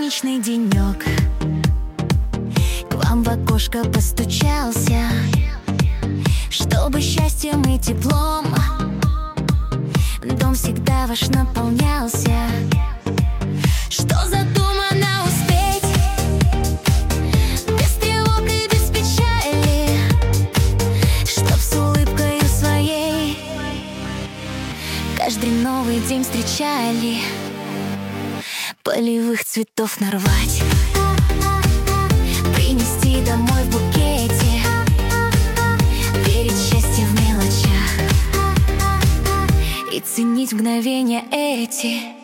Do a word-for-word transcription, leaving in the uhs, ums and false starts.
солнечный денек, к вам в окошко постучался, чтобы счастьем и теплом дом всегда ваш наполнялся. Что задумано успеть, без тревог и без печали, чтоб с улыбкой своей каждый новый день встречали. Полевых цветов нарвать, принести домой в букете, верить в счастье в мелочах и ценить мгновения эти.